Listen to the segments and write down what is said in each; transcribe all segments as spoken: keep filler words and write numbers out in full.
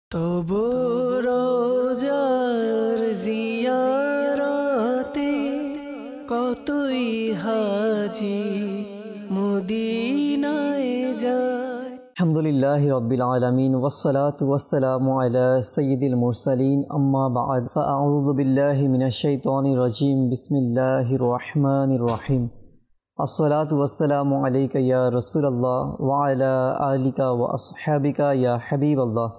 তবু রোজার জিয়ারতে কতই হাজি মদিনায় যায়। আলহামদুলিল্লাহি রাব্বিল আলামিন ওয়াসসালাতু ওয়াসসালামু আলা সাইয়্যিদিল মুরসালিন আম্মা বা'দ ফাআউযু বিল্লাহি মিনাশ শাইতানির রাজীম বিসমিল্লাহির রহমানির রহিম। আসসালাতু ওয়াসসালামু আলাইকা ইয়া রাসূলুল্লাহ ওয়া আলা আলিকা ওয়া আসহাবিকা ইয়া হাবিবাল্লাহ।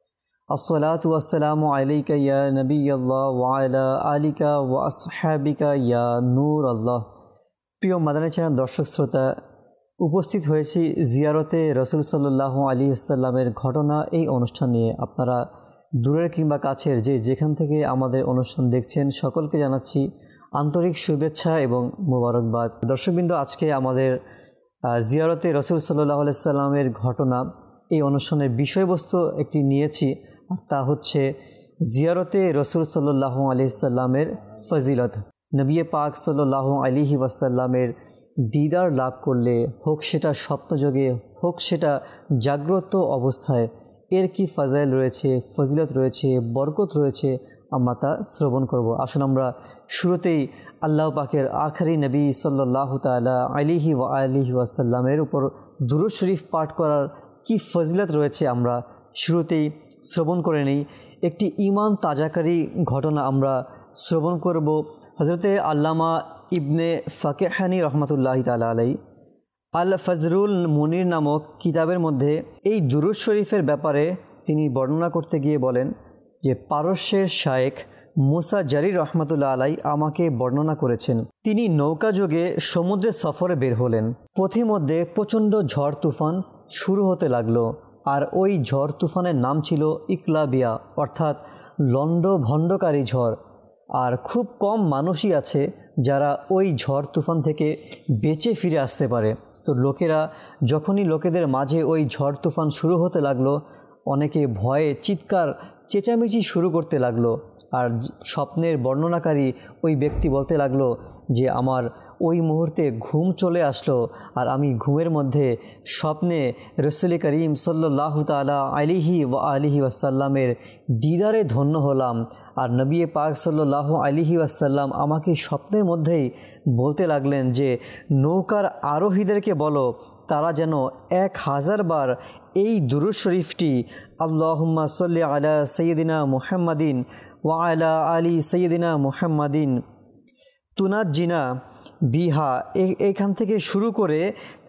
আসসালাতু ওয়াসসালামু আলাইকা ইয়া নবিয়াল্লাহ ওয়া আলা আলিকা ওয়া আসহাবিকা ইয়া নূরাল্লাহ। প্রিয় মাদানী চ্যানেল দর্শক শ্রোতা, উপস্থিত হয়েছি জিয়ারতে রসুল সাল্লাল্লাহু আলাইহি ওয়াসাল্লামের ঘটনা এই অনুষ্ঠান নিয়ে। আপনারা দূরের কিংবা কাছের যে যেখান থেকে আমাদের অনুষ্ঠান দেখছেন সকলকে জানাচ্ছি আন্তরিক শুভেচ্ছা এবং মোবারকবাদ। দর্শকবৃন্দ, আজকে আমাদের জিয়ারতে রসুল সাল্লাল্লাহু আলাইহি ওয়াসাল্লামের ঘটনা এই অনুষ্ঠানের বিষয়বস্তু একটি নিয়েছি, আর তা হচ্ছে জিয়ারতে রসুল সাল্লাল্লাহু আলাইহি ওয়াসাল্লামের ফজিলত। নবী পাক সাল্লাল্লাহু আলাইহি ওয়াসাল্লামের দিদার লাভ করলে, হোক সেটা স্বপ্নযোগে হোক সেটা জাগ্রত অবস্থায়, এর কি ফাজাইল রয়েছে, ফজিলত রয়েছে, বরকত রয়েছে, আমরা তা শ্রবণ করব। আসুন আমরা শুরুতেই আল্লাহ পাকের আখেরি নবী সাল্লাল্লাহু তাআলা আলাইহি ওয়া আলিহি ওয়াসাল্লামের উপর দুরূদ শরীফ পাঠ করার কি ফজিলত রয়েছে আমরা শুরুতেই শ্রবণ করে নিই। একটি ঈমান তাজাকারী ঘটনা আমরা শ্রবণ করব। হযরতে আল্লামা ইবনে ফাকেহানি রহমতুল্লাহি তাআলা আলাইহি আল ফজরুল মুনির নামক কিতাবের মধ্যে এই দুরূদ শরীফের ব্যাপারে তিনি বর্ণনা করতে গিয়ে বলেন যে পারস্যের শায়েখ মুসা জারি রহমতুল্লাহ আলাইহি আমাকে বর্ণনা করেছেন, তিনি নৌকাযোগে সমুদ্রে সফরে বের হলেন। পথিমধ্যে প্রচণ্ড ঝড় তুফান শুরু হতে লাগলো, আর ওই ঝড় তুফানের নাম ছিল ইকলাবিয়া, অর্থাৎ লণ্ড ভণ্ডকারী ঝড়। আর খুব কম মানুষই আছে যারা ওই ঝড় তুফান থেকে বেঁচে ফিরে আসতে পারে। তো লোকেরা যখনই লোকেদের মাঝে ওই ঝড় তুফান শুরু হতে লাগলো, অনেকে ভয়ে চিৎকার চেঁচামেচি শুরু করতে লাগলো। আর স্বপ্নের বর্ণনাকারী ওই ব্যক্তি বলতে লাগলো যে আমার ওই মুহূর্তে ঘুম চলে আসলো, আর আমি ঘুমের মধ্যে স্বপ্নে রসুল করিম সাল্লাল্লাহু তাআলা আলাইহি ওয়া আলিহি ওয়াসাল্লামের দিদারে ধন্য হলাম। আর নবী পাক সাল্লাল্লাহু আলাইহি ওয়াসাল্লাম আমাকে স্বপ্নের মধ্যেই বলতে লাগলেন যে নৌকার আরোহীদেরকে বলো তারা যেন এক হাজার বার এই দুরূদ শরীফটি আল্লাহুম্মা সাল্লি আলা সাইয়্যিদিনা মুহাম্মাদিন ওয়া আলা আলি সাইয়্যিদিনা মুহাম্মাদিন তুনাজ্জিনা বিহা, এখান থেকে শুরু করে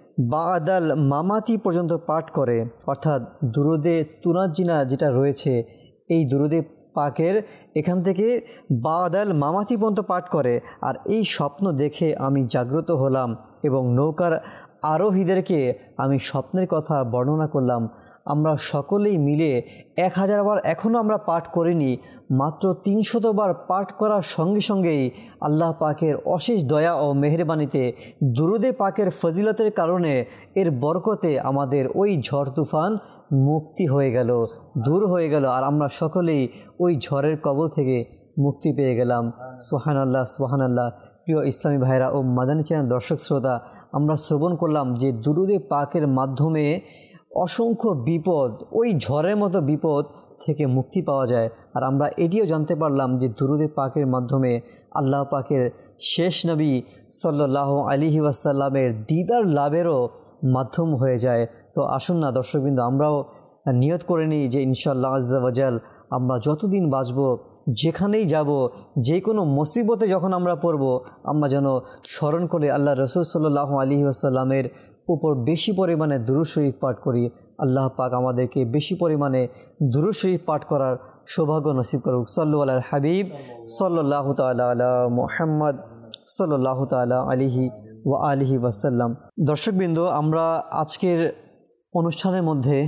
বাদাল মামাতি পর্যন্ত পাঠ করে। অর্থাৎ দুরুদে তুনাজ্জিনা যেটা রয়েছে, এই দুরুদে পাকের এখান থেকে বাদাল মামাতি পর্যন্ত পাঠ করে। আর এই স্বপ্ন দেখে আমি জাগ্রত হলাম এবং নৌকার আরোহীদেরকে আমি স্বপ্নের কথা বর্ণনা করলাম। আমরা সকলেই মিলে এক হাজার বার এখনও আমরা পাঠ করিনি, মাত্র তিনশতবার পাঠ করার সঙ্গে সঙ্গেই আল্লাহ পাকের অশেষ দয়া ও মেহেরবানিতে দুরুদে পাকের ফজিলতের কারণে এর বরকতে আমাদের ওই ঝড় তুফান মুক্তি হয়ে গেল, দূর হয়ে গেল, আর আমরা সকলেই ওই ঝড়ের কবল থেকে মুক্তি পেয়ে গেলাম। সুবহানাল্লাহ সুবহানাল্লাহ। প্রিয় ইসলামী ভাইরা ও মাদানী চ্যানেল দর্শক শ্রোতা, আমরা শ্রবণ করলাম যে দুরুদে পাকের মাধ্যমে অসংখ্য বিপদ, ওই ঝড়ের মতো বিপদ থেকে মুক্তি পাওয়া যায়। আর আমরা এটিও জানতে পারলাম যে দুরুদে পাকের মাধ্যমে আল্লাহ পাকের শেষ নবী সাল্লাল্লাহু আলাইহি ওয়াসাল্লামের দিদার লাভেরও মাধ্যম হয়ে যায়। তো আসুন না দর্শকবৃন্দ, আমরাও নিয়ত করে নিই যে ইনশাআল্লাহ আজ্জা ওয়াজাল আমরা যতদিন বাঁচব, যেখানেই যাব, যে কোনো মুসিবতে যখন আমরা পড়ব, আমরা যেন স্মরণ করে আল্লাহ রসুল সাল্লাল্লাহু আলাইহি ওয়াসাল্লামের উপর বেশি পরিমাণে দুরূদ শরীফ পাঠ করি। আল্লাহ পাক আমাদেরকে বেশি পরিমাণে দুরূদ শরীফ পাঠ করার সৌভাগ্য নসিব করুক। সাল্লু আলাল হাবিব সাল্লাল্লাহু তাআলা আলা মুহাম্মদ সাল্লাল্লাহু তাআলা আলাইহি ওয়া আলিহি ওয়াসাল্লাম। দর্শকবৃন্দ, আমরা আজকের অনুষ্ঠানের মধ্যে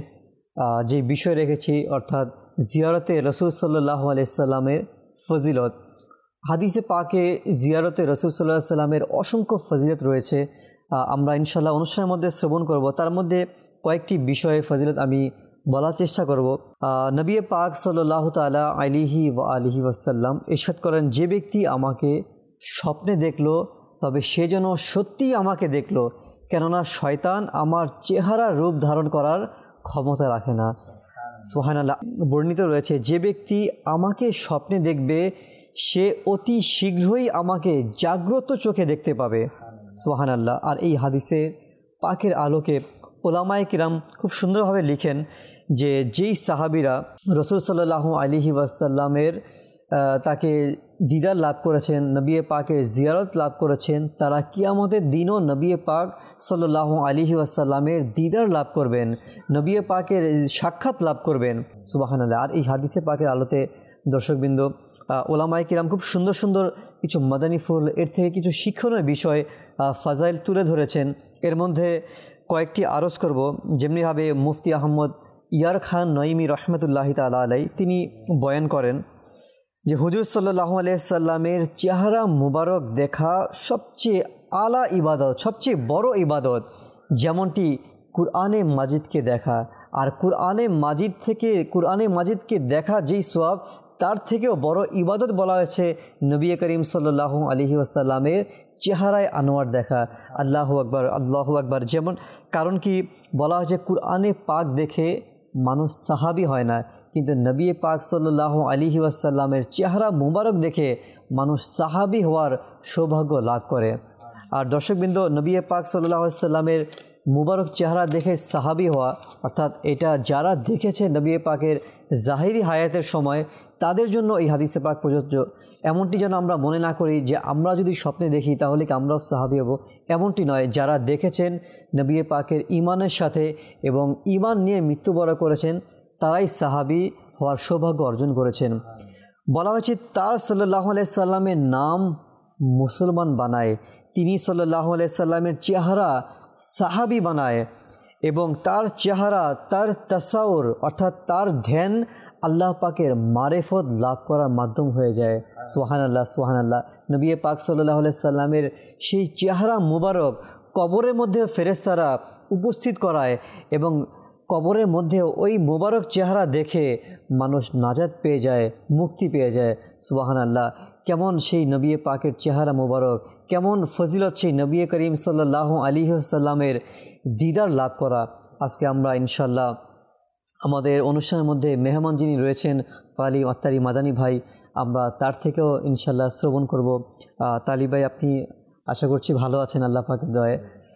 যে বিষয় রেখেছি, অর্থাৎ জিয়ারতে রসুল সাল্লাল্লাহু আলাইহি সাল্লামের ফজিলত। হাদিসে পাকে জিয়ারতে রসুল সাল্লাল্লাহু আলাইহি সাল্লামের অসংখ্য ফজিলত রয়েছে, আমরা ইনশাআল্লাহ অনুষ্ঠানের মধ্যে শ্রবণ করব। তার মধ্যে কয়েকটি বিষয়ে ফজিলত আমি বলার চেষ্টা করব। নবী পাক সাল্লাল্লাহু তাআলা আলাইহি ওয়া আলিহি ওয়াসাল্লাম ইরশাদ করেন, যে ব্যক্তি আমাকে স্বপ্নে দেখলো তবে সে যেন সত্যিই আমাকে দেখলো, কেননা শয়তান আমার চেহারা রূপ ধারণ করার ক্ষমতা রাখে না। সুবহানাল্লাহ। বর্ণিত রয়েছে, যে ব্যক্তি আমাকে স্বপ্নে দেখবে সে অতি শীঘ্রই আমাকে জাগ্রত চোখে দেখতে পাবে। সুবহানাল্লাহ। আর এই হাদিসে পাকের আলোকে ওলামায়ে কিরাম খুব সুন্দরভাবে লিখেন যে যেই সাহাবীরা রাসূল সাল্লাল্লাহু আলাইহি ওয়াসাল্লামের তাকে দিদার লাভ করেছেন, নবী পাকের জিয়ারত লাভ করেছেন, তারা কিয়ামতের দিনও নবী পাক সাল্লাল্লাহু আলাইহি ওয়াসাল্লামের দিদার লাভ করবেন, নবী পাকের সাক্ষাৎ লাভ করবেন। সুবহানাল্লাহ। আর এই হাদিসে পাকের আলোতে দর্শকবৃন্দ ওলামায়ে কিরাম খুব সুন্দর সুন্দর কিছু মাদানী ফুল, এর থেকে কিছু শিক্ষণীয় বিষয় ফাজাইল তুলে ধরেছেন। এর মধ্যে কয়েকটি আরজ করব। যেমনিভাবে মুফতি আহমদ ইয়ার খান নঈমি রহমতুল্লাহি তাআলা আলাই তিনি বয়ান করেন যে হুজুর সাল্লাল্লাহু আলাইহি সাল্লামের চেহারা মুবারক দেখা সবচেয়ে আলা ইবাদত, সবচেয়ে বড় ইবাদত, যেমনটি কুরআনে মাজিদকে দেখা। আর কুরআনে মাজিদ থেকে কুরআনে মাজিদকে দেখা যেই সওয়াব, তার থেকেও বড় ইবাদত বলা হয়েছে নবী করিম সাল্লাল্লাহু আলাইহি ওয়াসাল্লামের চেহারায় আনোয়ার দেখা। আল্লাহু আকবার, আল্লাহু আকবার। যেমন কারণ কি বলা হয়েছে, কুরআনে পাক দেখে মানুষ সাহাবী হয় না, কিন্তু নবী পাক সাল্লাল্লাহু আলাইহি ওয়াসাল্লামের চেহারা মুবারক দেখে মানুষ সাহাবী হওয়ার সৌভাগ্য লাভ করে। আর দর্শকবৃন্দ, নবী পাক সাল্লাল্লাহু আলাইহি ওয়াসাল্লামের মুবারক চেহারা দেখে সাহাবী হওয়া, অর্থাৎ এটা যারা দেখেছে নবী পাকের জাহিরি হায়াতের সময়, তাদের জন্য এই হাদিসে পাক প্রযোজ্য। এমনটি যেন আমরা মনে না করি যে আমরা যদি স্বপ্নে দেখি তাহলে কি আমরাও সাহাবী হব, এমনটি নয়। যারা দেখেছেন নবী পাকের ঈমানের সাথে এবং ঈমান নিয়ে মৃত্যুবরণ করেছেন, তারাই সাহাবী হওয়ার সৌভাগ্য অর্জন করেছেন। বলা হয়েছে তার সাল্লাল্লাহু আলাইহি সাল্লামের নাম মুসলমান বানায়, তিনি সাল্লাল্লাহু আলাইহি সাল্লামের চেহারা সাহাবী বানায়, এবং তার চেহারা, তার তাসাউর অর্থাৎ তার ধ্যান আল্লাহ পাকের মারেফত লাভ করার মাধ্যম হয়ে যায়। সুবহানাল্লাহ, সুবহানাল্লাহ। নবী পাক সাল্লাল্লাহু আলাইহি সাল্লামের সেই চেহারা মুবারক কবরের মধ্যে ফেরেশতারা উপস্থিত করায়, এবং কবরের মধ্যে ওই মুবারক চেহারা দেখে মানুষ নাজাত পেয়ে যায়, মুক্তি পেয়ে যায়। সুবহানাল্লাহ। কেমন সেই নবী পাকের চেহারা মুবারক, কেমন ফজিলত সেই নবী করিম সাল্লাল্লাহু আলাইহি ওয়াসাল্লামের দিদার লাভ করা। আজকে আমরা ইনশাল্লাহ আমাদের অনুষ্ঠানের মধ্যে মেহমান যিনি রয়েছেন তালিম আত্তারি মাদানী ভাই, আমরা তার থেকেও ইনশাল্লাহ শ্রবণ করব। তালি ভাই, আপনি আশা করছি ভালো আছেন আল্লাহ পাকের দয়ায়।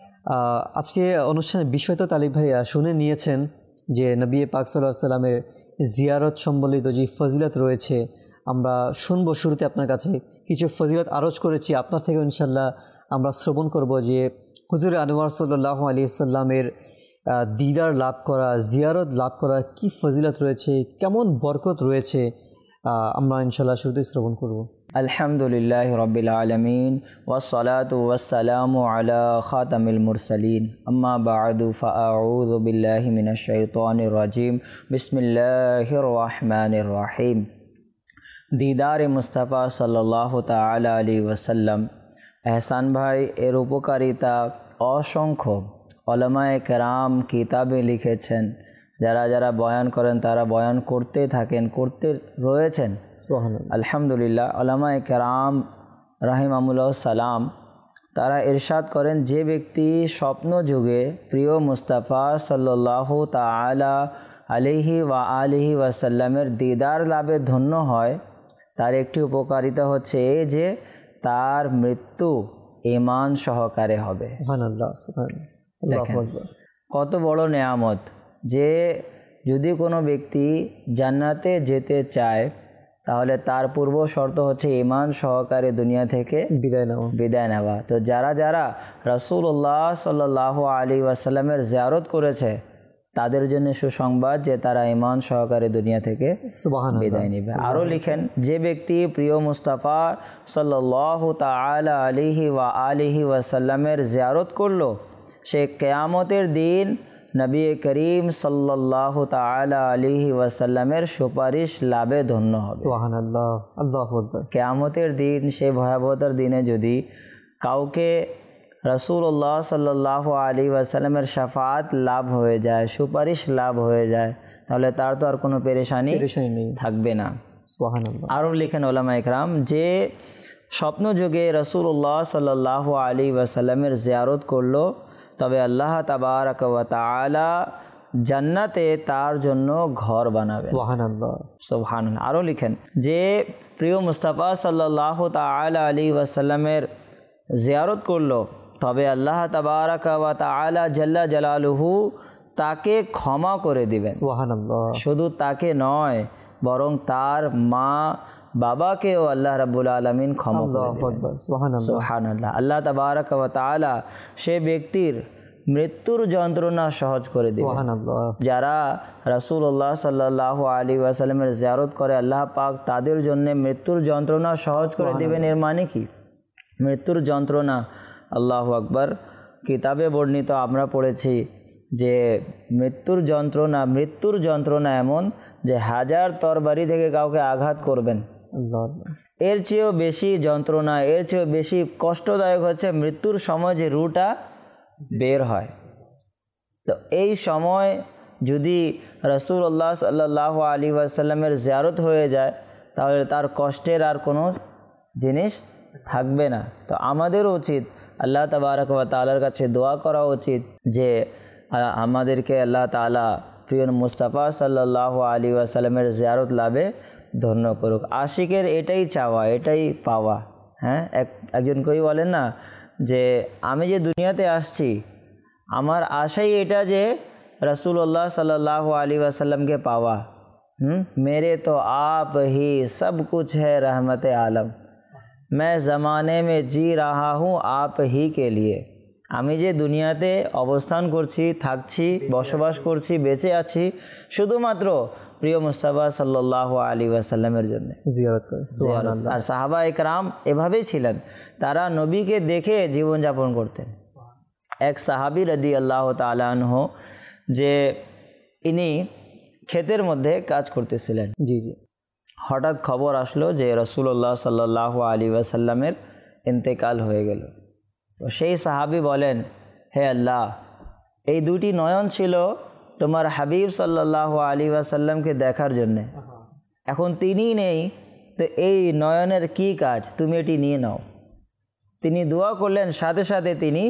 আজকে অনুষ্ঠানের বিষয় তো তালিব ভাই শুনে নিয়েছেন যে নবী পাক সাল্লাল্লাহু আলাইহি ওয়াসাল্লামের জিয়ারত সম্বলিত যে ফজিলত রয়েছে, আমরা শুনবো। শুরুতে আপনার কাছে কিছু ফজিলত আরজ করেছি, আপনার থেকে ইনশাল্লাহ আমরা শ্রবণ করব যে হুজুরে আনোয়ার সাল্লাল্লাহু আলাইহি ওয়াসাল্লামের দিদার লাভ করা, জিয়ারত লাভ করার কি ফজিলত রয়েছে, কেমন বরকত রয়েছে, আমরা ইনশাল্লাহ শুরুতেই শ্রবণ করব। আলহামদুলিল্লাহ রাব্বিল আলামিন ওয়াসসালাতু ওয়াসসালামু আলা খাতামিল মুরসালিন আম্মা বা'দু ফাআউযু বিল্লাহি মিনাশ শাইতানির রাজিম বিসমিল্লাহির রহমানির রহিম। দিদারে মুস্তাফা সাল্লাল্লাহু তাআলা আলাইহি ওয়াসাল্লাম। এহসান ভাই, এর উপকারিতা অসংখ্য উলামায়ে কেরাম কিতাবে লিখেছেন, যারা যারা বয়ান করেন তারা বয়ান করতে থাকেন, করতে রয়েছেন। সুবহানাল্লাহ। আলহামদুলিল্লাহ। উলামায়ে কেরাম রাহিমাহুমুল্লাহ সালাম তারা ইরশাদ করেন, যে ব্যক্তি স্বপ্ন যুগে প্রিয় মুস্তাফা সাল্লাল্লাহু তাআলা আলাইহি ওয়া আলিহি ওয়াসাল্লামের দিদার লাভে ধন্য হয়, তার একটি উপকারিতা হচ্ছে এই যে তার মৃত্যু ঈমান সহকারে হবে। সুবহানাল্লাহ, সুবহানাল্লাহ। কত বড় নেয়ামত যে যদি কোনো ব্যক্তি জান্নাতে যেতে চায় তাহলে তার পূর্ব শর্ত হচ্ছে ঈমান সহকারে দুনিয়া থেকে বিদায় নেওয়া বিদায় নেওয়া তো যারা যারা রাসূলুল্লাহ সাল্লাল্লাহু আলাইহি ওয়াসাল্লামের জিয়ারত করেছে তাদের জন্য সুসংবাদ যে তারা ঈমান সহকারে দুনিয়া থেকে বিদায় নেবে। আরও লিখেন, যে ব্যক্তি প্রিয় মুস্তাফা সাল্লাল্লাহু তাআলা আলাইহি ওয়া আলিহি ওয়াসাল্লামের জিয়ারত করলো, সে কিয়ামতের দিন নবী করিম সাল্লাল্লাহু তাআলা আলাইহি ওয়াসাল্লামের সুপারিশ লাভে ধন্য হবে। সুবহানাল্লাহ, আল্লাহু আকবার। কিয়ামতের দিন, সেই ভয়াবহতার দিনে যদি কাউকে রাসূলুল্লাহ সাল্লাল্লাহু আলাইহি ওয়াসাল্লামের শাফাআত লাভ হয়ে যায়, সুপারিশ লাভ হয়ে যায়, তাহলে তার তো আর কোনো পেরেশানি থাকবে না। সুবহানাল্লাহ। আরও লিখেন উলামায়ে কেরাম, যে স্বপ্ন যুগে রাসূলুল্লাহ সাল্লাল্লাহু আলাইহি ওয়াসাল্লামের জিয়ারত করলো, তবে আল্লাহ তাবারাক ওয়া তাআলা জান্নাতে তার জন্য ঘর বানাবেন। সুবহানাল্লাহ সুবহানাল্লাহ। আরও লিখেন যে প্রিয় মুস্তাফা সাল্লাল্লাহু তাআলা আলাইহি ওয়াসাল্লামের জিয়ারত করলো, তবে আল্লাহ তাবারাকা ওয়া তাআলা জাল্লা জালালুহু তাকে ক্ষমা করে দিবেন। সুবহানাল্লাহ। শুধু তাকে নয়, বরং তার মা বাবাকেও আল্লাহ রাব্বুল আলামিন ক্ষমা করে দিবেন। সুবহানাল্লাহ সুবহানাল্লাহ। আল্লাহ তাবারাকা ওয়া তাআলা সে ব্যক্তির মৃত্যুর যন্ত্রণা সহজ করে দিবেন। সুবহানাল্লাহ। যারা রাসূলুল্লাহ সাল্লাল্লাহু আলাইহি ওয়াসাল্লামের জিয়ারত করে, আল্লাহ পাক তাদের জন্য মৃত্যুর যন্ত্রণা সহজ করে দিবেন। এর মানে কি? মৃত্যুর যন্ত্রণা, আল্লাহু আকবার, কিতাবে বর্ণিত আমরা পড়েছি যে মৃত্যুর যন্ত্রণা মৃত্যুর যন্ত্রণা এমন যে হাজার তরবারি থেকে কাউকে আঘাত করবেন, এর চেয়েও বেশি যন্ত্রণা, এর চেয়েও বেশি কষ্টদায়ক হচ্ছে মৃত্যুর সময় যে রুটা বের হয়। তো এই সময় যদি রাসূলুল্লাহ সাল্লাল্লাহু আলাইহি ওয়াসাল্লামের জিয়ারত হয়ে যায়, তাহলে তার কষ্টের আর কোনো জিনিস থাকবে না। তো আমাদেরও উচিত আল্লাহ তাবারাকা ওয়া তাআলার কাছে দোয়া করা উচিত যে আমাদেরকে আল্লাহ তাআলা প্রিয় মুস্তাফা সাল্লাল্লাহু আলাইহি ওয়াসাল্লামের জিয়ারত লাভে ধন্য করুক। আশিকের এটাই চাওয়া, এটাই পাওয়া। হ্যাঁ, এক একজন কই বলেন না যে আমি যে দুনিয়াতে আসছি, আমার আশাই এটা যে রাসূলুল্লাহ সাল্লাল্লাহু আলাইহি ওয়াসাল্লামকে পাওয়া। হুম মেরে তো आप ही सब कुछ है रहमत आलम, मैं ज़माने में जी रहा हूँ आप ही के लिए। আমি যে দুনিয়াতে অবস্থান করছি, থাকছি, বসবাস করছি, বেঁচে আছি শুধুমাত্র প্রিয় মুস্তাফা সাল্লাল্লাহু আলাইহি ওয়াসাল্লামের জন্য জিয়ারত করে। সুবহানাল্লাহ। আর সাহাবা একরাম এভাবেই ছিলেন, তারা নবীকে দেখে জীবনযাপন করতেন। এক সাহাবী রাদিয়াল্লাহু তাআলা আনহু, যে ইনি ক্ষেতের মধ্যে কাজ করতেছিলেন, জি জি হঠাৎ খবর আসলো যে রাসূলুল্লাহ সাল্লাল্লাহু আলাইহি ওয়াসাল্লামের ইন্তেকাল হয়ে গেল। তো সেই সাহাবী বলেন, হে আল্লাহ, এই দুটি নয়ন ছিল তোমার হাবিব সাল্লাল্লাহু আলাইহি ওয়াসাল্লামকে দেখার জন্যে, এখন তিনি নেই, তো এই নয়নের কি কাজ, তুমি এটি নিয়ে নাও। তিনি দোয়া করলেন, সাথে সাথে তিনি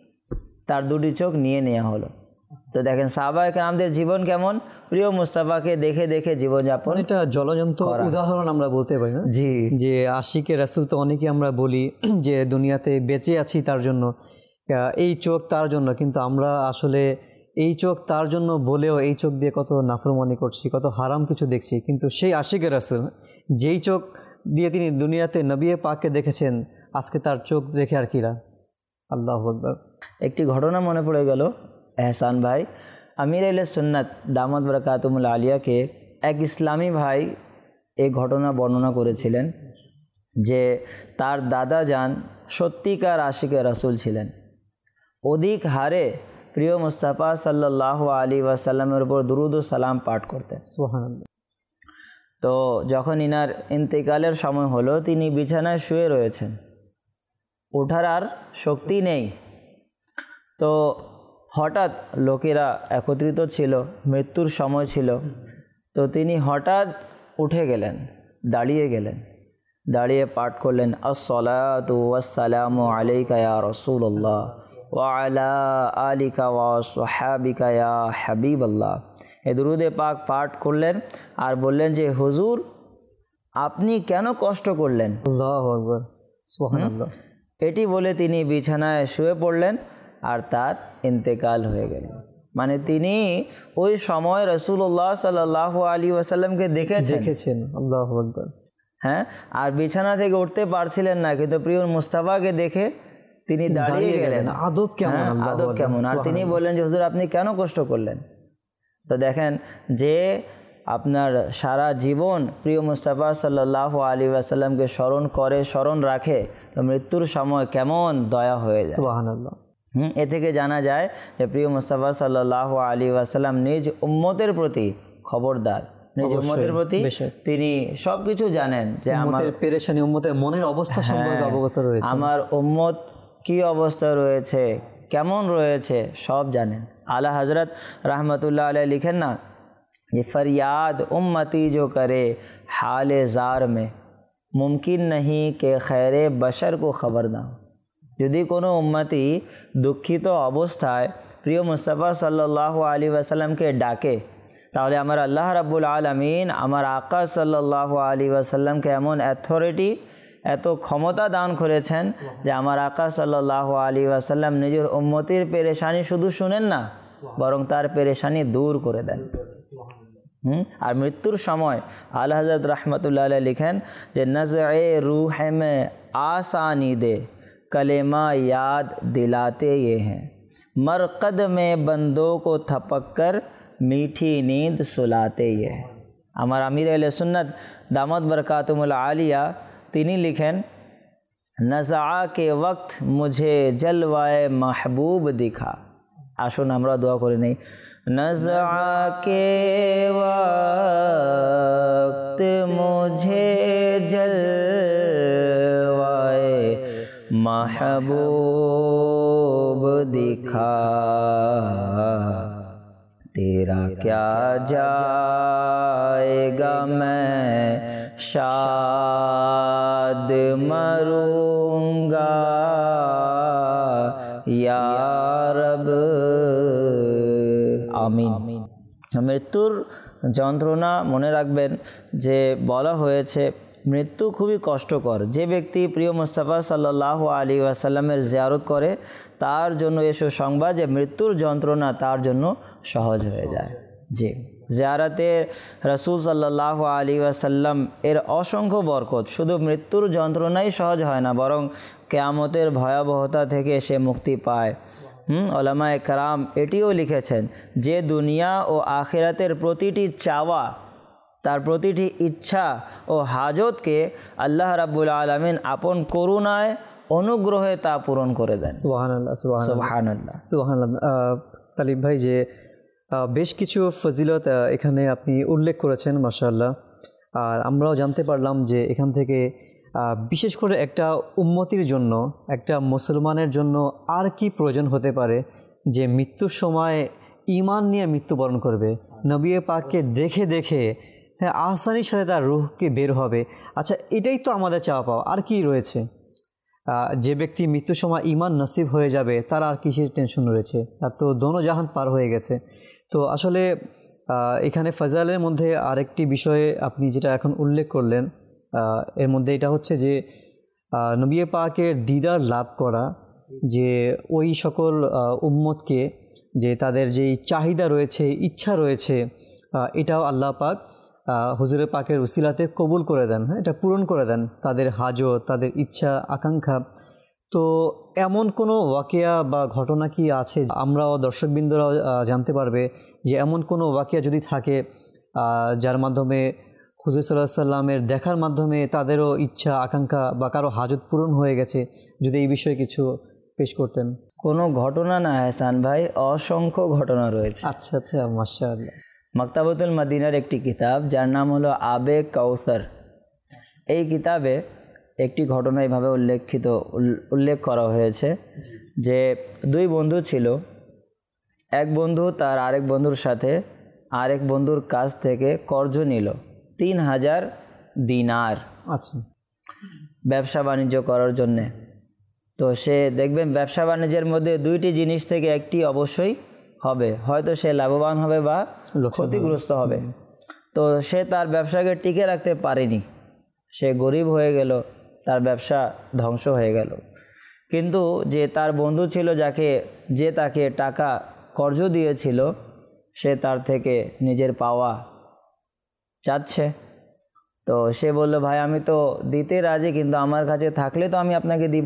তার দুটি চোখ নিয়ে নেওয়া হলো। তো দেখেন সাহাবা একরামদের জীবন কেমন, প্রিয় মুস্তাফাকে দেখে দেখে জীবনযাপন। এটা জ্বলন্ত উদাহরণ আমরা বলতে পারি না? জি, যে আশিকে রাসূল তো অনেকে আমরা বলি যে দুনিয়াতে বেঁচে আছি তার জন্য, এই চোখ তার জন্য, কিন্তু আমরা আসলে এই চোখ তার জন্য বলেও এই চোখ দিয়ে কত নাফরমানি করছি, কত হারাম কিছু দেখছি। কিন্তু সেই আশিকে রাসূল যেই চোখ দিয়ে তিনি দুনিয়াতে নবী পাককে দেখেছেন, আজকে তার চোখ রেখে আর কিরা। আল্লাহু আকবার। একটি ঘটনা মনে পড়ে গেল এহসান ভাই, আমির আহলে সুন্নাত দামাত বারাকাতুহুল আলিয়াকে এক ইসলামী ভাই এই ঘটনা বর্ণনা করেছিলেন যে তার দাদা যান সত্যিকার আশিকে রাসূল ছিলেন, অধিক হারে প্রিয় মুস্তাফা সাল্লাল্লাহু আলাইহি ওয়াসাল্লামের উপর দুরূদ ও সালাম পাঠ করতেন। সুবহানাল্লাহ। তো যখন ইনার ইন্তেকালের সময় হলো, তিনি বিছানায় শুয়ে রয়েছেন, ওঠার আর শক্তি নেই। তো হঠাৎ লোকেরা একত্রিত ছিল, মৃত্যুর সময় ছিল, তো তিনি হঠাৎ উঠে গেলেন, দাঁড়িয়ে গেলেন, দাঁড়িয়ে পাঠ করলেন, আসসালাতু ওয়াসসালামু আলাইকা ইয়া রাসূলুল্লাহ ওয়া আলা আলিকা ওয়া আসহাবিকা ইয়া হাবিবাল্লাহ। এই দুরূদে পাক পাঠ করলেন আর বললেন যে হুজুর, আপনি কেন কষ্ট করলেন? আল্লাহু আকবার। সুবহানাল্লাহ। এটি বলে তিনি বিছানায় শুয়ে পড়লেন আর তার ইন্তেকাল হয়ে গেল। মানে তিনি ওই সময় রাসূলুল্লাহ সাল্লাল্লাহু আলাইহি ওয়াসাল্লামকে দেখেছেন দেখেছেন আল্লাহু আকবার। হ্যাঁ, আর বিছানা থেকে উঠতে পারছিলেন না, কিন্তু প্রিয় মুস্তাফাকে দেখে তিনি দাঁড়িয়ে গেলেন। আদব কেমন, আদব কেমন! আর তিনি বললেন যে হুজুর, আপনি কেন কষ্ট করলেন? তো দেখেন যে আপনার সারা জীবন প্রিয় মুস্তাফা সাল্লাল্লাহু আলাইহি ওয়াসাল্লামকে স্মরণ করে, স্মরণ রাখে, তো মৃত্যুর সময় কেমন দয়া হয়ে যায়। সুবহানাল্লাহ। হুম এ থেকে জানা যায় যে প্রিয় মুস্তাফা সাল্লাল্লাহু আলাইহি ওয়াসাল্লাম নিজ উম্মতের প্রতি খবরদার, নিজ উম্মতের প্রতি তিনি সব কিছু জানেন, যে আমার পেরেশানি, উম্মতের মনের অবস্থা সম্পর্কে অবগত রয়েছে, আমার উম্মত কি অবস্থায় রয়েছে, কেমন রয়েছে, সব জানেন। আলা হযরত রাহমাতুল্লাহ আলাইহি লিখেন না, ये फरियाद उम्मती जो करे हाल जार में मुमकिन नहीं कि खैर बशर को खबर ना हो। যদি কোনো উম্মতি দুঃখিত অবস্থায় প্রিয় মুস্তাফা সাল্লাল্লাহু আলাইহি ওয়াসাল্লামকে ডাকে, তাহলে আমার আল্লাহ রাব্বুল আলামিন আমার আকা সাল্লাল্লাহু আলাইহি ওয়াসাল্লামকে এমন অ্যাথরিটি, এত ক্ষমতা দান করেছেন যে আমার আকা সাল্লাল্লাহু আলাইহি ওয়াসাল্লাম নিজের উম্মতির পেরেশানি শুধু শুনেন না, বরং তার পেরেশানি দূর করে দেন। হুম আর মৃত্যুর সময় আলা হযরত রাহমাতুল্লাহ আলাইহি লিখেন যে নজএ রূহ মে आसानी दे कलेमा याद दिलाते ये हैं, मरकद में बंदों को थपक कर मीठी नींद सुलाते ये हैं। আমার আমির আহলে সুন্নাত দামাত বরকাতুহুল আলিয়া তিনি লিখেন নজআ के वक्त मुझे जलवाए महबूब दिखा। আসুন আমরা দোয়া করে নেই। नज़ा के वक्त मुझे जलवाए महबूब दिखा, तेरा क्या जाएगा मैं शाद मरूंगा या रब আমিন। মৃত্যুর যন্ত্রণা মনে রাখবেন যে বলা হয়েছে মৃত্যু খুবই কষ্টকর। যে ব্যক্তি প্রিয় মুস্তাফা সাল্লাল্লাহু আলাইহি ওয়াসাল্লামের জিয়ারত করে তার জন্য এসব সংবাদ যে মৃত্যুর যন্ত্রণা তার জন্য সহজ হয়ে যায়। জি, জিয়ারতে রাসূল সাল্লাল্লাহু আলাইহি ওয়াসাল্লাম এর অসংখ্য বরকত। শুধু মৃত্যুর যন্ত্রণাই সহজ হয় না, বরং কিয়ামতের ভয়াবহতা থেকে সে মুক্তি পায়। হুম ওলামায়ে কেরাম এটিও লিখেছেন যে দুনিয়া ও আখিরাতের প্রতিটি চাওয়া, তার প্রতিটি ইচ্ছা ও হাজতকে আল্লাহ রাব্বুল আলামিন আপন করুণায় অনুগ্রহে তা পূরণ করে দেন। সুবহানাল্লাহ সুবহানাল্লাহ সুবহানাল্লাহ। তালিব ভাই, যে বেশ কিছু ফজিলত এখানে আপনি উল্লেখ করেছেন মাশাআল্লাহ, আর আমরাও জানতে পারলাম যে এখান থেকে বিশেষ করে একটা উম্মতির জন্য, একটা মুসলমানের জন্য আর কি প্রয়োজন হতে পারে যে মৃত্যুর সময় ঈমান নিয়ে মৃত্যুবরণ করবে, নবী পাককে দেখে দেখে হ্যাঁ আহসানির সাথে তার রূহকে বের হবে। আচ্ছা, এটাই তো আমাদের চাওয়া পাওয়া, আর কি রয়েছে? যে ব্যক্তি মৃত্যুর সময় ঈমান নসিব হয়ে যাবে তার আর কিসের টেনশন রয়েছে? তার তো দোনো জাহান পার হয়ে গেছে। তো আসলে এখানে ফজালের মধ্যে আরেকটি বিষয়ে আপনি যেটা এখন উল্লেখ করলেন, এর মধ্যে এটা হচ্ছে যে নবী পাকের দিদার লাভ করা, যে ওই সকল উম্মতকে যে তাদের যেই চাহিদা রয়েছে, ইচ্ছা রয়েছে, এটাও আল্লাহ পাক হুজুরে পাকের উসিলাতে কবুল করে দেন, হ্যাঁ এটা পূরণ করে দেন, তাদের হাজত, তাদের ইচ্ছা আকাঙ্ক্ষা। তো এমন কোনো ওয়াকিয়া বা ঘটনা কি আছে আমরাও দর্শকবৃন্দরাও জানতে পারবে যে এমন কোনো ওয়াকিয়া যদি থাকে যার মাধ্যমে হুজুর সাল্লাল্লাহু আলাইহি সাল্লামের দেখার মাধ্যমে তাদেরও ইচ্ছা আকাঙ্ক্ষা বা কারো হাজত পূরণ হয়ে গেছে, যদি এই বিষয়ে কিছু পেশ করতেন? কোনো ঘটনা না হাসান ভাই, অসংখ্য ঘটনা রয়েছে। আচ্ছা আচ্ছা, মাশাআল্লাহ। মাকতাবাতুল মদিনার একটি কিতাব যার নাম হলো আবে কাউসার, এই কিতাবে একটি ঘটনা এইভাবে উল্লেখিত উল্লেখ করা হয়েছে যে দুই বন্ধু ছিল। এক বন্ধু তার আরেক বন্ধুর সাথে আরেক বন্ধুর কাছ থেকে কর্জ নিল তিন হাজার দিনার, আচ্ছা, ব্যবসা বাণিজ্য করার জন্যে। তো সে দেখবেন ব্যবসা বাণিজ্যের মধ্যে দুইটি জিনিস থেকে একটি অবশ্যই হবে, হয়তো সে লাভবান হবে বা ক্ষতিগ্রস্ত হবে। তো সে তার ব্যবসাকে টিকে রাখতে পারেনি, সে গরিব হয়ে গেল, তার ব্যবসা ধ্বংস হয়ে গেল। কিন্তু যে তার বন্ধু ছিল, যাকে যে তাকে টাকা কর্জ দিয়েছিল, সে তার থেকে নিজের পাওয়া চাচ্ছে। তো সে বলল, ভাই আমি তো দিতে রাজি, কিন্তু আমার কাছে থাকলে তো আমি আপনাকে দিব,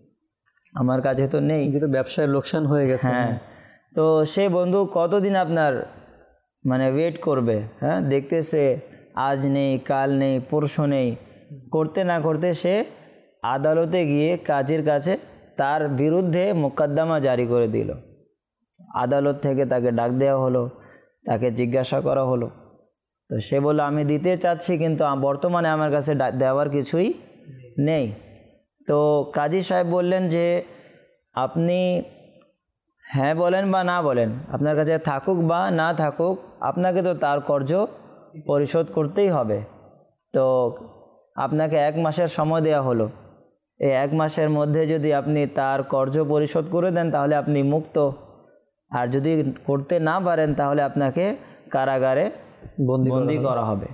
আমার কাছে তো নেই, কিন্তু ব্যবসায় লোকসান হয়ে গেছে। হ্যাঁ, তো সে বন্ধু কতদিন আপনার মানে ওয়েট করবে? হ্যাঁ, দেখতেছে আজ নেই, কাল নেই, পরশু নেই, করতে না করতে সে আদালতে গিয়ে কাজীর কাছে তার বিরুদ্ধে মোকদ্দমা জারি করে দিল। আদালত থেকে তাকে ডাক দেওয়া হলো, তাকে জিজ্ঞাসা করা হলো। তো সে বলল, আমি দিতে চাচ্ছি, কিন্তু বর্তমানে আমার কাছে দেওয়ার কিছুই নেই। তো কাজী সাহেব বললেন যে আপনি হ্যাঁ বলেন বা না বলেন, আপনার কাছে থাকুক বা না থাকুক, আপনাকে তো তার কর্জ পরিশোধ করতেই হবে। তো আপনাকে এক মাসের সময় দেওয়া হলো, এই এক মাসের মধ্যে যদি আপনি তার কর্জ পরিশোধ করে দেন তাহলে আপনি মুক্ত, আর যদি করতে না পারেন তাহলে আপনাকে কারাগারে বন্দি বন্দি করা হবে।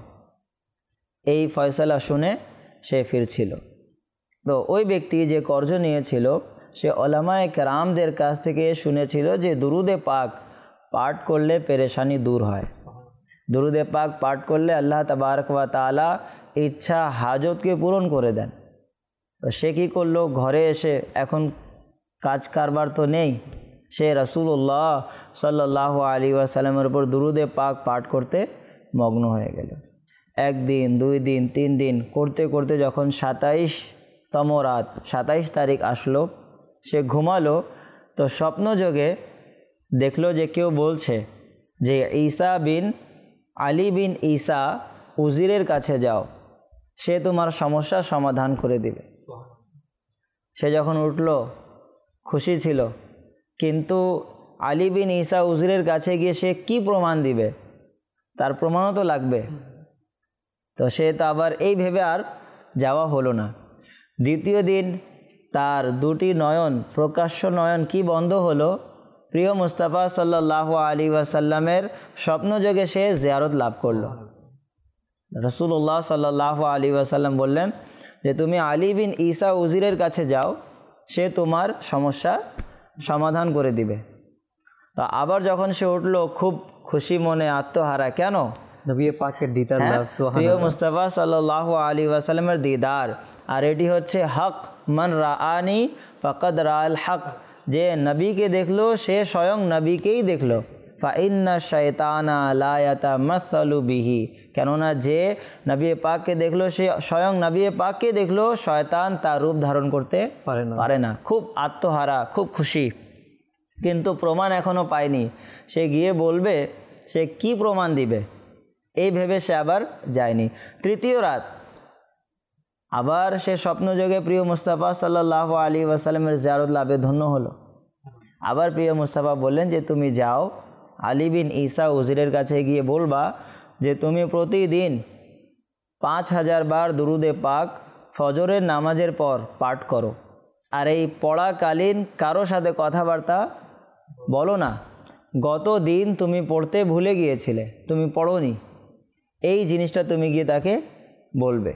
এই ফয়সালা শুনে সে ফিরছিল। তো ওই ব্যক্তি যে কর্জ নিয়েছিল সে ওলামায়ে কেরামদের কাছ থেকে শুনেছিল যে দুরুদে পাক পাঠ করলে পেরেশানি দূর হয়, দুরুদে পাক পাঠ করলে আল্লাহ তাবারক ওয়া তাআলা ইচ্ছা হাজতকে পূরণ করে দেন। তো সে কী করলো, ঘরে এসে এখন কাজ কারবার তো নেই, সে রাসূলুল্লাহ সাল্লাল্লাহু আলাইহি ওয়াসাল্লামের উপর দুরুদে পাক পাঠ করতে মগ্ন হয়ে গেল। একদিন, দুই দিন, তিন দিন করতে করতে যখন সাতাইশতম রাত, সাতাইশ তারিখ আসলো, সে ঘুমালো। তো স্বপ্নযোগে দেখলো যে কেউ বলছে যে ঈসা বিন আলী বিন ঈসা উজিরের কাছে যাও, সে তোমার সমস্যার সমাধান করে দিবে। সে যখন উঠল খুশি ছিল, কিন্তু আলী বিন ঈসা উজিরের কাছে গিয়ে সে কি প্রমাণ দিবে, তার প্রমাণও তো লাগবে। তো সে তো আবার এই ভেবে আর যাওয়া হলো না। দ্বিতীয় দিন তার দুটি নয়ন, প্রকাশ্য নয়ন কি বন্ধ হলো, প্রিয় মুস্তাফা সাল্লাল্লাহু আলাইহি ওয়াসাল্লামের স্বপ্নযোগে সে জিয়ারত লাভ করলো। রাসূলুল্লাহ সাল্লাল্লাহু আলাইহি ওয়াসাল্লাম বললেন যে তুমি আলী বিন ঈসা উজিরের কাছে যাও, সে তোমার সমস্যা সমাধান করে দিবে। তো আবার যখন সে উঠলো খুব খুশি মনে, আত্মহারা, কেন? নবী পাকের দিদার লাভ, সুবহানাল্লাহ, প্রিয় মুস্তাফা সাল্লাল্লাহু আলাইহি ওয়াসাল্লামের দিদার। আর এটি হচ্ছে হক, মান রাআনি ফাকাদ রাআল হক, যে নবীকে দেখলো সে স্বয়ং নবীকেই দেখলো। ফা ইন্না শায়তানা লা ইয়াতামাসসালু বিহি, কেননা যে নবী পাককে দেখলো সে স্বয়ং নবী পাককে দেখলো, শয়তান তার রূপ ধারণ করতে পারে না পারে না খুব আত্মহারা, খুব খুশি, কিন্তু প্রমাণ এখনও পায়নি। সে গিয়ে বলবে, সে কি প্রমাণ দিবে, এই ভেবে সে আবার যায়নি। তৃতীয় রাত আবার সে স্বপ্নযোগে প্রিয় মুস্তাফা সাল্লাল্লাহু আলাইহি ওয়াসাল্লামের জিয়ারত লাভে ধন্য হলো। আবার প্রিয় মুস্তাফা বললেন যে তুমি যাও আলী বিন ঈসা উজিরের কাছে গিয়ে বলবা যে তুমি প্রতিদিন পাঁচ হাজার বার দুরুদে পাক ফজরের নামাজের পর পাঠ করো, আর এই পড়াকালীন কারো সাথে কথাবার্তা বলো না। গত দিন তুমি পড়তে ভুলে গিয়েছিলে, তুমি পড়োনি, এই জিনিসটা তুমি গিয়ে তাকে বলবে।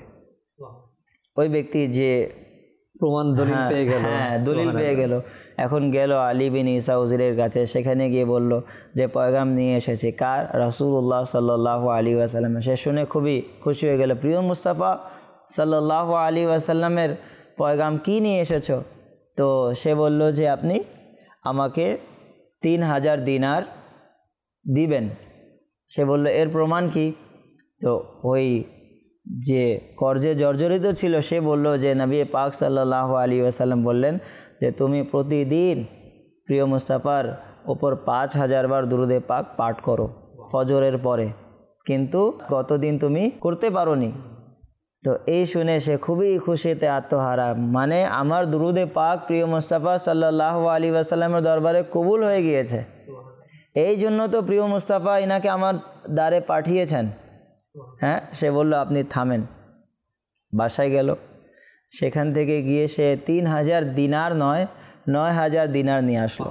ওই ব্যক্তি যে প্রমাণ দলিল পেয়ে গেল, হ্যাঁ দলিল পেয়ে গেল, এখন গেল আলী বিন ঈসা উজিরের কাছে, সেখানে গিয়ে বলল যে পয়গাম নিয়ে এসেছি, কার? রাসূলুল্লাহ সাল্লাল্লাহু আলাইহি ওয়াসাল্লাম। সে শুনে খুবই খুশি হয়ে গেল, প্রিয় মুস্তাফা সাল্লাল্লাহু আলাইহি ওয়াসাল্লামের পয়গাম কি নিয়ে এসেছো? তো সে বলল যে আপনি আমাকে তিন হাজার দিনার দিবেন। সে বলল এর প্রমাণ কি? তো ওই যে কর্জে জর্জরিত ছিল সে বলল যে নবী পাক সাল্লাল্লাহু আলাইহি ওয়াসাল্লাম বললেন যে তুমি প্রতিদিন প্রিয় মুস্তাফার ওপর পাঁচ হাজার বার দুরুদে পাক পাঠ করো ফজরের পরে, কিন্তু গতদিন তুমি করতে পারোনি। তো এই শুনে সে খুবই খুশিতে আত্মহারা, মানে আমার দুরুদে পাক প্রিয় মুস্তাফা সাল্লাল্লাহু আলাইহি ওয়াসাল্লামের দরবারে কবুল হয়ে গিয়েছে, এই জন্য তো প্রিয় মুস্তাফা ইনাকে আমার দ্বারে পাঠিয়েছেন। হ্যাঁ, সে বলল আপনি থামেন। বাসায় গেল, সেখান থেকে গিয়ে সে তিন হাজার দিনার নয় নয় হাজার দিনার নিয়ে আসলো।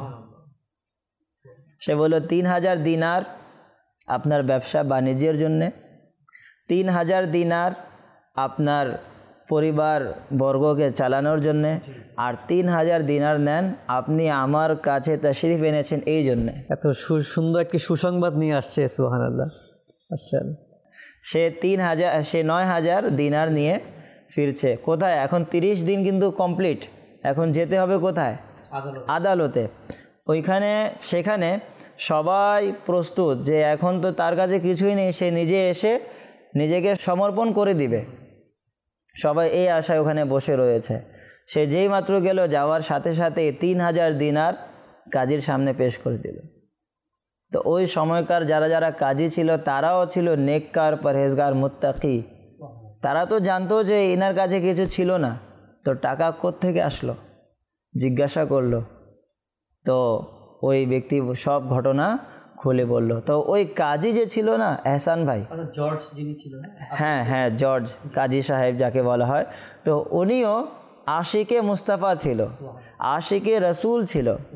সে বলল তিন হাজার দিনার আপনার ব্যবসা বাণিজ্যের জন্যে, তিন হাজার দিনার আপনার পরিবার বর্গকে চালানোর জন্যে, আর তিন হাজার দিনার নেন আপনি আমার কাছে তাশরিফ এনেছেন এই জন্যে। এত সুন্দর একটি সুসংবাদ নিয়ে আসছে, সুবহানাল্লাহ। আচ্ছা, সে তিন হাজার সে নয় হাজার দিনার নিয়ে ফিরছে। কোথায়? এখন তিরিশ দিন কিন্তু কমপ্লিট, এখন যেতে হবে কোথায়? আদালতে। ওইখানে সেখানে সবাই প্রস্তুত যে এখন তো তার কাছে কিছুই নেই, সে নিজে এসে নিজেকে সমর্পণ করে দিবে। সবাই এই আশায় ওখানে বসে রয়েছে। সে যেই মাত্র গেল, যাওয়ার সাথে সাথে তিন হাজার দিনার কাজীর সামনে পেশ করে দিল। তো ওই সময়কার যারা যারা কাজী ছিল তারাও ছিল নেককার, পরহেজগার, মুত্তাকি। তারা তো জানতো যে এনার কাছে কিছু ছিল না, তো টাকা কোত্থেকে আসলো জিজ্ঞাসা করলো। তো ওই ব্যক্তি সব ঘটনা খুলে বলল। তো ওই কাজী যে ছিল না, এহসান ভাই, জর্জ যিনি ছিল, হ্যাঁ হ্যাঁ জর্জ কাজী সাহেব যাকে বলা হয়, তো উনিও আশিকে মুস্তাফা ছিল, আশিকে রসুল ছিল। তো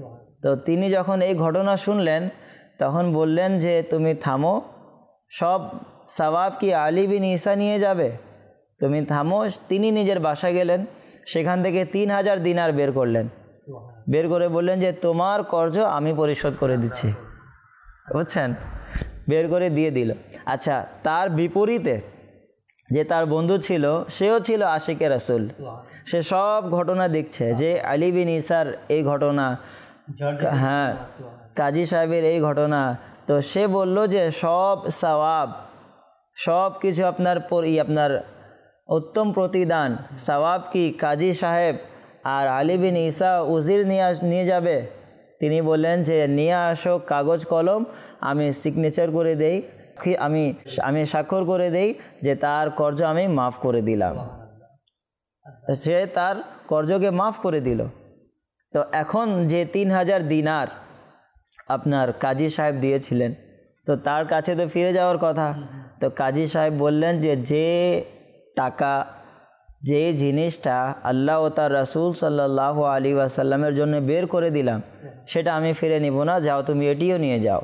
তো তিনি যখন এই ঘটনা শুনলেন তখন বললেন যে তুমি থামো, সব সওয়াব কি আলী বিন ঈসা নিয়ে যাবে, তুমি থামো। তিনি নিজের বাসায় গেলেন, সেখান থেকে তিন হাজার দিনার বের করলেন, বের করে বললেন যে তোমার কর্জ আমি পরিশোধ করে দিচ্ছি, বুঝছেন, বের করে দিয়ে দিল। আচ্ছা, তার বিপরীতে যে তার বন্ধু ছিল সেও ছিল আশিকে রাসূল, সে সব ঘটনা দেখছে যে আলী বিন ঈসার এই ঘটনা, হ্যাঁ কাজী সাহেবের এই ঘটনা, তো সে বলল যে সব সওয়াব সব কিছু আপনার পরই আপনার উত্তম প্রতিদান সওয়াব কি কাজী সাহেব আর আলী বিন ঈসা উজির নিয়ে নিয়ে যাবে। তিনি বললেন যে নিয়ে আসো কাগজ কলম, আমি সিগনেচার করে দেই, আমি আমি স্বাক্ষর করে দেই যে তার কর্জ আমি মাফ করে দিলাম। সে তার কর্জকে মাফ করে দিল। তো এখন যে তিন হাজার দিনার আপনার কাজী সাহেব দিয়েছিলেন, তো তার কাছে তো ফিরে যাওয়ার কথা। তো কাজী সাহেব বললেন যে যে টাকা যে জিনিসটা আল্লাহ ও তার রাসূল সাল্লাল্লাহু আলাইহি ওয়াসাল্লামের জন্য বের করে দিলাম সেটা আমি ফিরে নিব না, যাও তুমি এটিও নিয়ে যাও।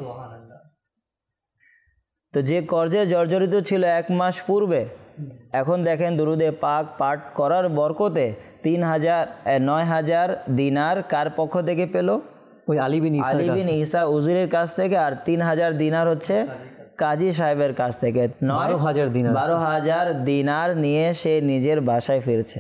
তো যে কর্জে জর্জরিত ছিল এক মাস পূর্বে, এখন দেখেন দুরুদে পাক পাঠ করার বরকতে তিন হাজার নয় হাজার দিনার কার পক্ষ থেকে পেল? ওই আলী বিন ঈসা আলী বিন ঈসা উজিরের কাছ থেকে, আর তিন হাজার দিনার হচ্ছে কাজী সাহেবের কাছ থেকে। বারো হাজার দিনার বারো হাজার দিনার নিয়ে সে নিজের বাসায় ফিরছে।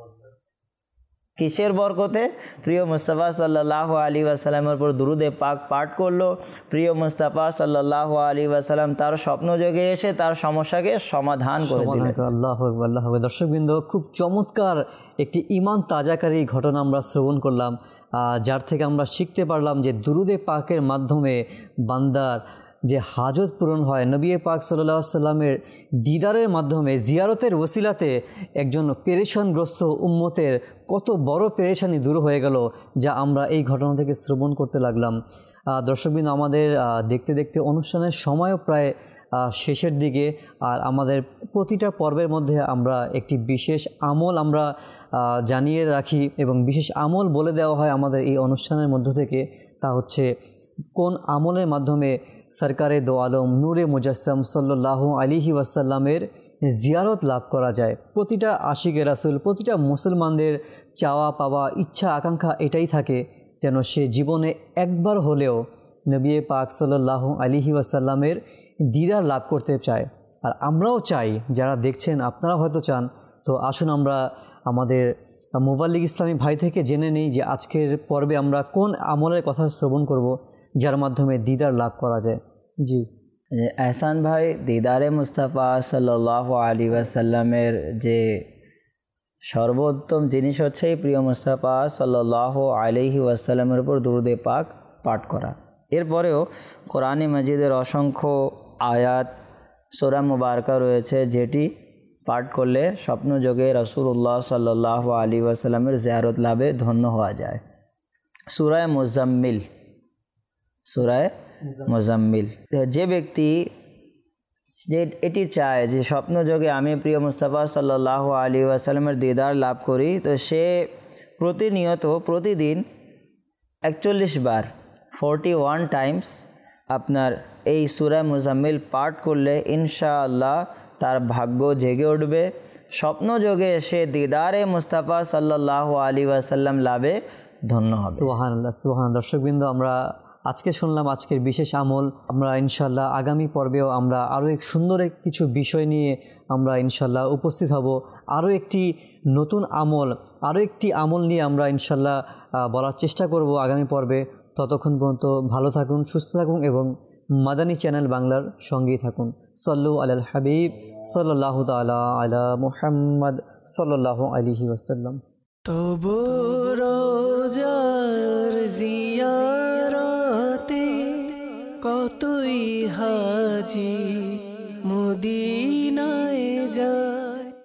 কিসের বরকতে? প্রিয় মুস্তাফা সাল্লাল্লাহু আলাইহি ওয়াসাল্লামের উপর দুরুদে পাক পাঠ করলো। প্রিয় মুস্তাফা সাল্লাল্লাহু আলাইহি ওয়াসাল্লাম তার স্বপ্নযোগে এসে তার সমস্যাকে সমাধান করে দিলেন। আল্লাহু আকবার, আল্লাহু আকবার। দর্শকবৃন্দ, খুব চমৎকার একটি ঈমান তাজাকারী ঘটনা আমরা শ্রবণ করলাম, যার থেকে আমরা শিখতে পারলাম যে দুরুদে পাকের মাধ্যমে বান্দার যে হাজত পূরণ হয়, নবী পাক সাল্লাল্লাহু আলাইহি ওয়াসাল্লামের দিদারের মাধ্যমে, জিয়ারতের ওসিলাতে একজন পেরেশানগ্রস্ত উম্মতের কত বড় পেরেশানি দূর হয়ে গেল, যা আমরা এই ঘটনা থেকে শ্রবণ করতে লাগলাম। দর্শকবৃন্দ, আমাদের দেখতে দেখতে অনুষ্ঠানের সময়ও প্রায় শেষের দিকে, আর আমাদের প্রতিটা পর্বের মধ্যে আমরা একটি বিশেষ আমল আমরা জানিয়ে রাখি এবং বিশেষ আমল বলে দেওয়া হয় আমাদের এই অনুষ্ঠানের মধ্য থেকে। তা হচ্ছে কোন আমলের মাধ্যমে সরকারে দো আলম নূরে মুজাসসাম সাল্লাল্লাহু আলাইহি ওয়াসাল্লামের জিয়ারত লাভ করা যায়। প্রতিটা আশিকে রাসূল, প্রতিটা মুসলমানদের চাওয়া পাওয়া ইচ্ছা আকাঙ্ক্ষা এটাই থাকে যেন সে জীবনে একবার হলেও নবী পাক সাল্লাল্লাহু আলাইহি ওয়াসাল্লামের দিদার লাভ করতে চায়। আর আমরাও চাই, যারা দেখছেন আপনারা হয়তো চান। তো আসুন আমরা আমাদের মুবাল্লিগ ইসলামী ভাই থেকে জেনে নিই যে আজকের পর্বে আমরা কোন আমলের কথা শ্রবণ করব যার মাধ্যমে দিদার লাভ করা যায়। জি এহসান ভাই, দিদারে মুস্তাফা সাল্লাল্লাহু আলাইহি ওয়াসাল্লামের যে সর্বোত্তম জিনিস হচ্ছে প্রিয় মুস্তাফা সাল্লাল্লাহু আলাইহি ওয়াসাল্লামের উপর দুরুদে পাক পাঠ করা। এরপরেও কোরআনে মাজিদের অসংখ্য আয়াত সূরা মুবারকা রয়েছে যেটি পাঠ করলে স্বপ্নযোগে রাসূলুল্লাহ সাল্লাল্লাহু আলাইহি ওয়াসাল্লামের জিয়ারত লাভে ধন্য হওয়া যায়। সূরা মুজাম্মিল, সূরা মুজাম্মিল, যে ব্যক্তি যে এটি চায় যে স্বপ্নযোগে আমি প্রিয় মুস্তাফা সাল্লাল্লাহু আলাইহি ওয়াসাল্লামের দিদার লাভ করি, তো সে প্রতিনিয়ত প্রতিদিন একচল্লিশ বার ফোরটি ওয়ান টাইমস আপনার এই সূরা মুজাম্মিল পাঠ করলে ইনশাআল্লাহ তার ভাগ্য জেগে উঠবে, স্বপ্নযোগে সে দিদারে মুস্তাফা সাল্লাল্লাহু আলাইহি ওয়াসাল্লাম লাভে ধন্য হবে। সুবহানাল্লাহ, সুবহানাল্লাহ। দর্শকবৃন্দ, আমরা আজকে শুনলাম আজকের বিশেষ আমল। আমরা ইনশাল্লাহ আগামী পর্বেও আমরা আরও এক সুন্দর এক কিছু বিষয় নিয়ে আমরা ইনশাল্লাহ উপস্থিত হব। আরও একটি নতুন আমল, আরও একটি আমল নিয়ে আমরা ইনশাল্লাহ বলার চেষ্টা করব আগামী পর্বে। ততক্ষণ পর্যন্ত ভালো থাকুন, সুস্থ থাকুন এবং মাদানী চ্যানেল বাংলার সঙ্গেই থাকুন। সাল্লু আলাল হাবিব সাল্লাল্লাহু তাআলা আলা মুহাম্মদ সাল্লাল্লাহু আলাইহি ওয়াসাল্লাম। তবু রোজার জিয়ারতে কতই হাজি মোদি